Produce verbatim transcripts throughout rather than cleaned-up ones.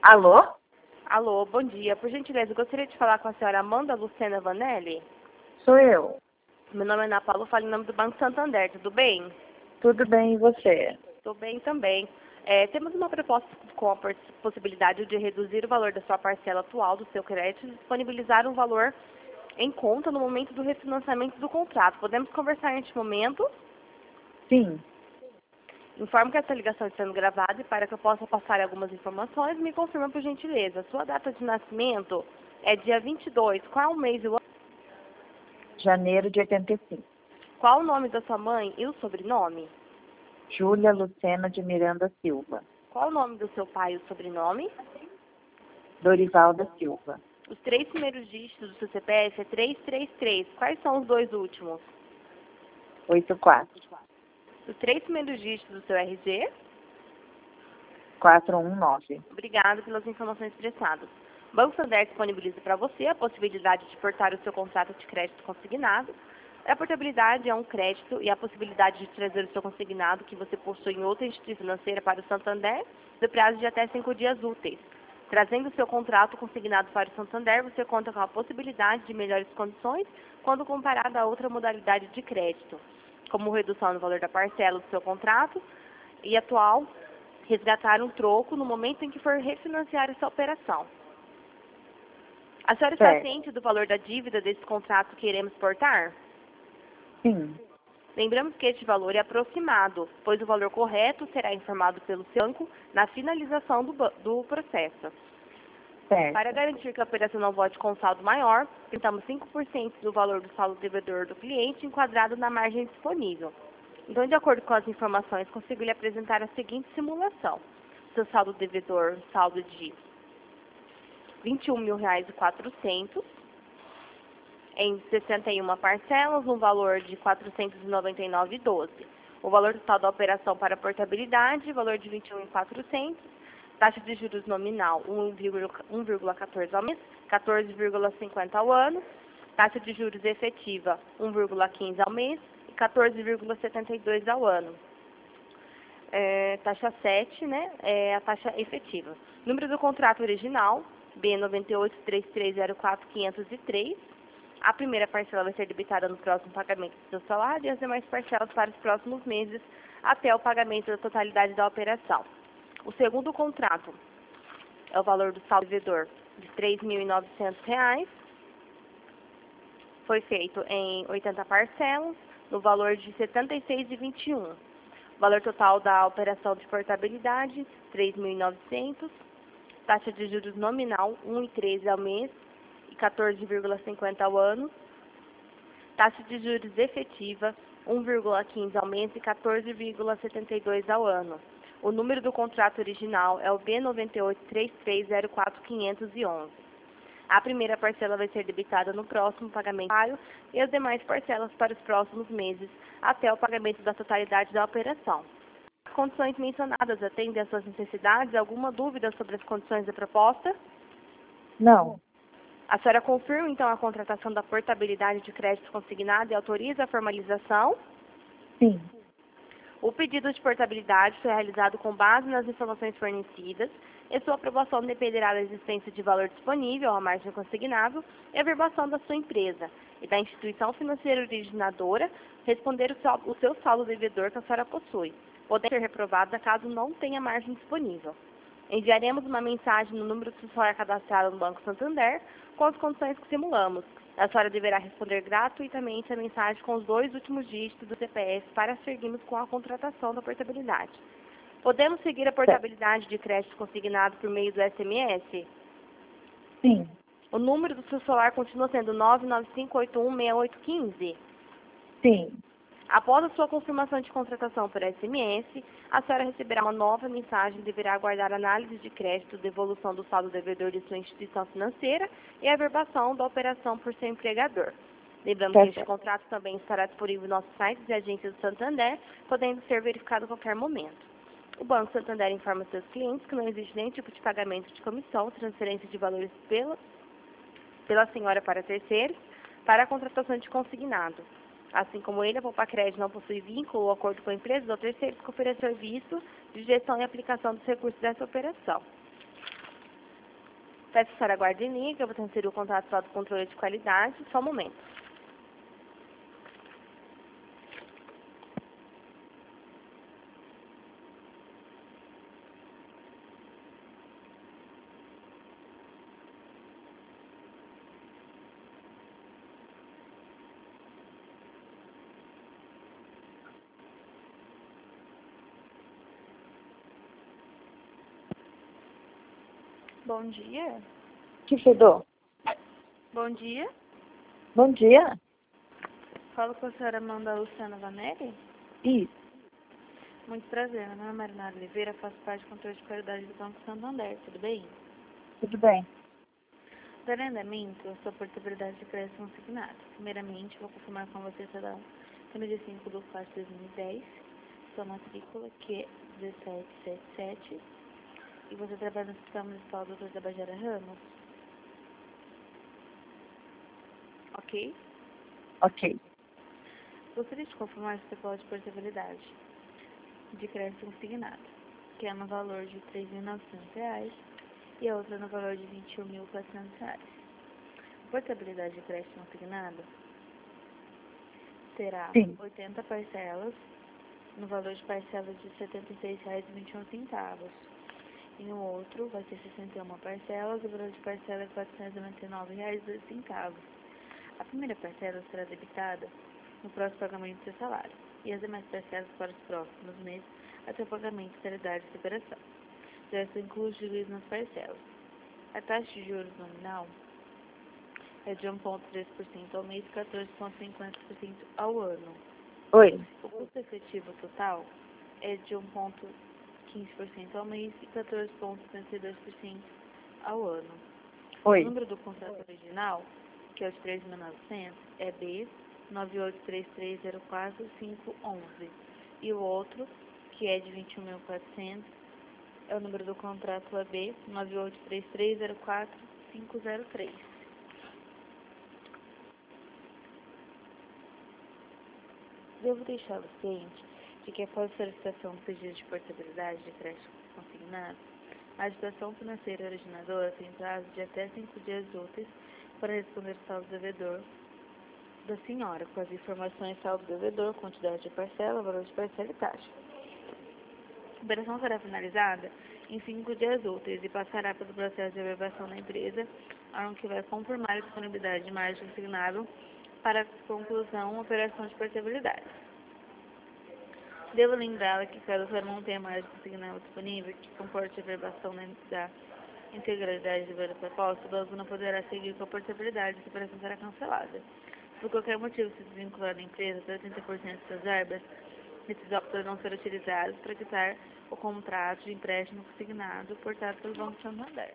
Alô? Alô, bom dia. Por gentileza, eu gostaria de falar com a senhora Amanda Lucena Vanelli. Sou eu. Meu nome é Ana Paula, falo em nome do Banco Santander, tudo bem? Tudo bem, e você? Estou bem também. É, temos uma proposta com a poss- possibilidade de reduzir o valor da sua parcela atual do seu crédito e disponibilizar um valor em conta no momento do refinanciamento do contrato. Podemos conversar neste momento? Sim. Informo que essa ligação está sendo gravada e para que eu possa passar algumas informações, me confirma por gentileza. Sua data de nascimento é dia vinte e dois. Qual é o mês e o ano? Janeiro de oitenta e cinco. Qual o nome da sua mãe e o sobrenome? Júlia Lucena de Miranda Silva. Qual o nome do seu pai e o sobrenome? Dorival da Silva. Os três primeiros dígitos do seu C P F é trezentos e trinta e três. Quais são os dois últimos? oitenta e quatro. Os três primeiros dígitos do seu R G? quatrocentos e dezanove. Obrigado pelas informações prestadas. O Banco Santander disponibiliza para você a possibilidade de portar o seu contrato de crédito consignado. A portabilidade é um crédito e a possibilidade de trazer o seu consignado que você possui em outra instituição financeira para o Santander, no prazo de até cinco dias úteis. Trazendo o seu contrato consignado para o Santander, você conta com a possibilidade de melhores condições quando comparado a outra modalidade de crédito, como redução no valor da parcela do seu contrato e atual, resgatar um troco no momento em que for refinanciar essa operação. A senhora está Certo. ciente do valor da dívida desse contrato que iremos portar? Sim. Lembramos que este valor é aproximado, pois o valor correto será informado pelo seu banco na finalização do, ba- do processo. Certo. Para garantir que a operação não volte com um saldo maior, tentamos cinco por cento do valor do saldo devedor do cliente enquadrado na margem disponível. Então, de acordo com as informações, consigo lhe apresentar a seguinte simulação. Seu saldo devedor, saldo de vinte e um mil reais e quatrocentos em sessenta e uma parcelas, um valor de quatrocentos e noventa e nove vírgula doze. O valor total da operação para portabilidade, valor de vinte e um mil e quatrocentos. Taxa de juros nominal um vírgula quatorze ao mês, quatorze vírgula cinquenta ao ano. Taxa de juros efetiva um vírgula quinze ao mês e quatorze vírgula setenta e dois ao ano. É, taxa sete, né, é a taxa efetiva. Número do contrato original, B nove oito três três zero quatro quinhentos e três. A primeira parcela vai ser debitada no próximo pagamento do seu salário e as demais parcelas para os próximos meses até o pagamento da totalidade da operação. O segundo contrato é o valor do saldo devedor de três mil e novecentos reais. Foi feito em oitenta parcelas, no valor de setenta e seis vírgula vinte e um. Valor total da operação de portabilidade, três mil e novecentos. Taxa de juros nominal, um vírgula treze ao mês e quatorze vírgula cinquenta ao ano. Taxa de juros efetiva, um vírgula quinze ao mês e quatorze vírgula setenta e dois ao ano. O número do contrato original é o B nove oito três três zero quatro quinhentos e onze. A primeira parcela vai ser debitada no próximo pagamento e as demais parcelas para os próximos meses, até o pagamento da totalidade da operação. As condições mencionadas atendem às suas necessidades? Alguma dúvida sobre as condições da proposta? Não. A senhora confirma, então, a contratação da portabilidade de crédito consignado e autoriza a formalização? Sim. O pedido de portabilidade foi realizado com base nas informações fornecidas e sua aprovação dependerá da existência de valor disponível, a margem consignável e a verbação da sua empresa e da instituição financeira originadora responder o seu, o seu saldo devedor que a senhora possui, podendo ser reprovada caso não tenha margem disponível. Enviaremos uma mensagem no número do celular cadastrado no Banco Santander com as condições que simulamos. A senhora deverá responder gratuitamente a mensagem com os dois últimos dígitos do C P F para seguirmos com a contratação da portabilidade. Podemos seguir a portabilidade de crédito consignado por meio do S M S? Sim. O número do seu celular continua sendo nove nove cinco oito um seis oito um cinco. Sim. Após a sua confirmação de contratação por S M S, a senhora receberá uma nova mensagem e deverá aguardar análise de crédito, devolução do saldo devedor de sua instituição financeira e a verbação da operação por seu empregador. Lembramos Tá que este certo. contrato também estará disponível no nosso site e agências do Santander, podendo ser verificado a qualquer momento. O Banco Santander informa seus clientes que não existe nenhum tipo de pagamento de comissão, transferência de valores pela, pela senhora para terceiros, para a contratação de consignado. Assim como ele, a Poupa Crédito não possui vínculo ou acordo com empresas ou terceiros que ofereçam serviço de gestão e aplicação dos recursos dessa operação. Peço que a senhora aguarde em linha, que eu vou transferir o contato lá do controle de qualidade. Só um momento. Bom dia. Que fedor? Bom dia. Bom dia. Falo com a senhora Amanda Luciana Vanelli. Isso. Muito prazer, meu nome é Marinara Oliveira, faço parte do controle de qualidade do Banco Santander, tudo bem? Tudo bem. Darei andamento à sua portabilidade de crédito consignado. Primeiramente, vou confirmar com você a data no dia cinco de quatro de dois mil e dez, sua matrícula, que é dezessete setenta e sete, e você trabalha no Hospital Municipal doutor Tabajara Ramos. Ok? Ok. Gostaria de confirmar se você pode portabilidade de crédito consignado, que é no valor de três mil e novecentos reais e a outra no valor de vinte e um mil e quatrocentos reais. Portabilidade de crédito consignado terá Sim. oitenta parcelas no valor de parcelas de setenta e seis reais e vinte e um centavos. E no outro vai ter sessenta e uma parcelas, o valor de parcela é quatrocentos e noventa e nove reais e doze centavos. A primeira parcela será debitada no próximo pagamento do seu salário, e as demais parcelas para os próximos meses até o pagamento da idade de liberação. Já se inclui os juros nas parcelas. A taxa de juros nominal é de um vírgula três por cento ao mês e quatorze vírgula cinquenta por cento ao ano. Oi. O custo efetivo total é de um vírgula quinze por cento ao mês e quatorze vírgula cinquenta e dois por cento ao ano. Oi. O número do contrato original, que é o de três mil e novecentos, é B nove oito três três zero quatro cinco um um. E o outro, que é de vinte e um mil e quatrocentos, é o número do contrato é B nove oito três três zero quatro cinco zero três. Devo deixá-lo ciente de que após a solicitação do pedido de portabilidade de crédito consignado, a instituição financeira originadora tem prazo de até cinco dias úteis para responder ao saldo devedor da senhora, com as informações saldo devedor, quantidade de parcela, valor de parcela e taxa. A operação será finalizada em cinco dias úteis e passará pelo processo de averbação da empresa, onde que vai confirmar a disponibilidade de margem consignável para a conclusão da operação de portabilidade. Devo lembrá-la que caso a senhora não tenha margem consignável disponível que comporte a averbação da integralidade do valor proposto, o banco não poderá seguir com a portabilidade e a operação será cancelada. Se por qualquer motivo se desvincular da empresa, até oitenta por cento de suas verbas, esses autos poderão ser utilizados para quitar o contrato de empréstimo consignado portado pelo Banco Santander.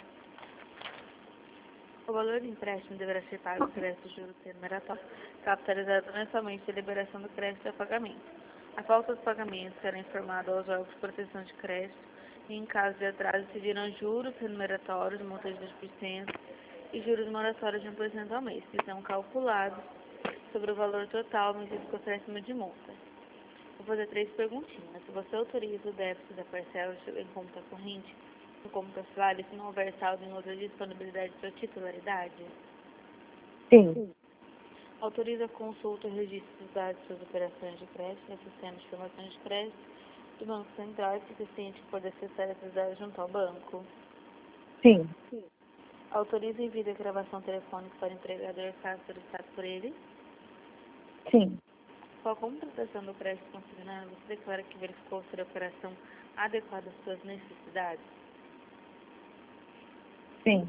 O valor do empréstimo deverá ser pago por crédito de juros remuneratórios, capitalizado mensalmente a liberação do crédito a pagamento. A falta de pagamento será informada aos órgãos de proteção de crédito e, em caso de atraso, se dirão juros remuneratórios, multa de dois por cento e juros moratórios de um por cento ao mês, que são calculados sobre o valor total medido com acréscimo de multa. Vou fazer três perguntinhas. Se você autoriza o déficit da parcela em conta corrente, no conta salário, se não houver saldo em outra disponibilidade de sua titularidade? Sim. Autoriza a consulta e registro dos dados de suas operações de crédito no sistema de informações de crédito do Banco Central, é suficiente para poder acessar esses dados junto ao banco? Sim. Autoriza envio de gravação telefônica para o empregador caso solicitado por ele? Sim. Com a contratação do crédito consignado, você declara que verificou ser a operação adequada às suas necessidades? Sim.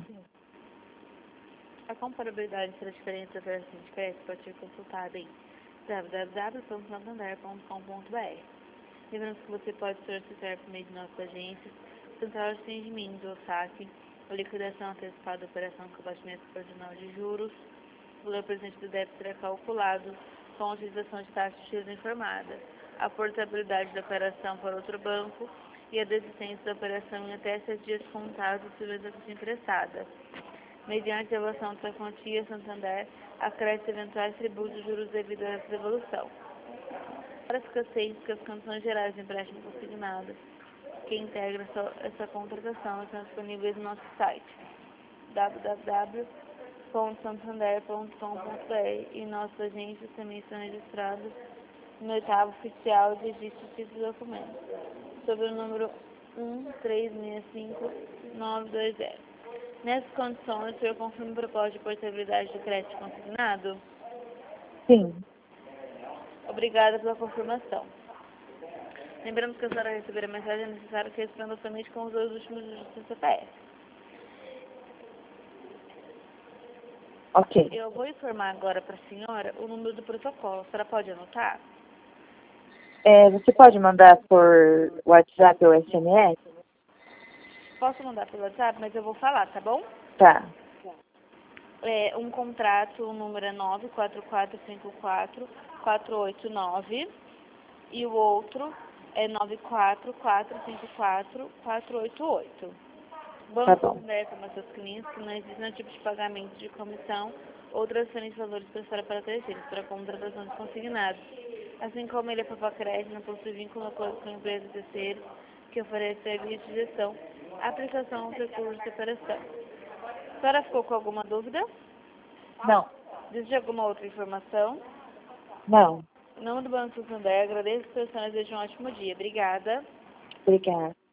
A comparabilidade entre as diferentes operações de crédito pode ser consultada em w w w ponto santander ponto com ponto b r. Lembrando que você pode solicitar por meio de nossas agências, central de atendimentos ou saque, a liquidação antecipada da operação com abatimento proporcional de juros. O valor presente do débito será calculado com a utilização de taxa de juros informada, a portabilidade da operação para outro banco e a desistência da operação em até sete dias contados se a execução emprestada. Mediante a evolução da quantia, Santander acresce eventuais tributos e juros devido a essa devolução. Para ficar ciente que as condições gerais de empréstimo consignado que integram essa, essa contratação estão disponíveis no nosso site w w w ponto santander ponto com ponto b r e nossos agentes também estão registrados no oitavo oficial de registro de documentos, sob o número um três seis cinco nove dois zero. Nessas condições, o senhor confirma o propósito de portabilidade do crédito consignado? Sim. Obrigada pela confirmação. Lembramos que a senhora receber a mensagem é necessário que responda somente com os dois últimos dígitos do C P F. Ok. Eu vou informar agora para a senhora o número do protocolo. A senhora pode anotar? É, você pode mandar por WhatsApp ou S M S? Posso mandar pelo WhatsApp, mas eu vou falar, tá bom? Tá. É, um contrato, o número é nove quatro quatro cinco quatro quatro oito nove e o outro é nove quatro quatro cinco quatro quatro oito oito. Tá Banco bom. conversa com seus clientes que não existe nenhum tipo de pagamento de comissão ou transferência de valores prestados para terceiros, para contratação de consignados. Assim como ele é para crédito, não possui vínculo no acordo com a empresa terceiro que oferece serviço de gestão, aplicação aos recursos de separação. A senhora ficou com alguma dúvida? Não. Deseja alguma outra informação? Não. Em nome do Banco Santander, agradeço que a senhora deseje um ótimo dia. Obrigada. Obrigada.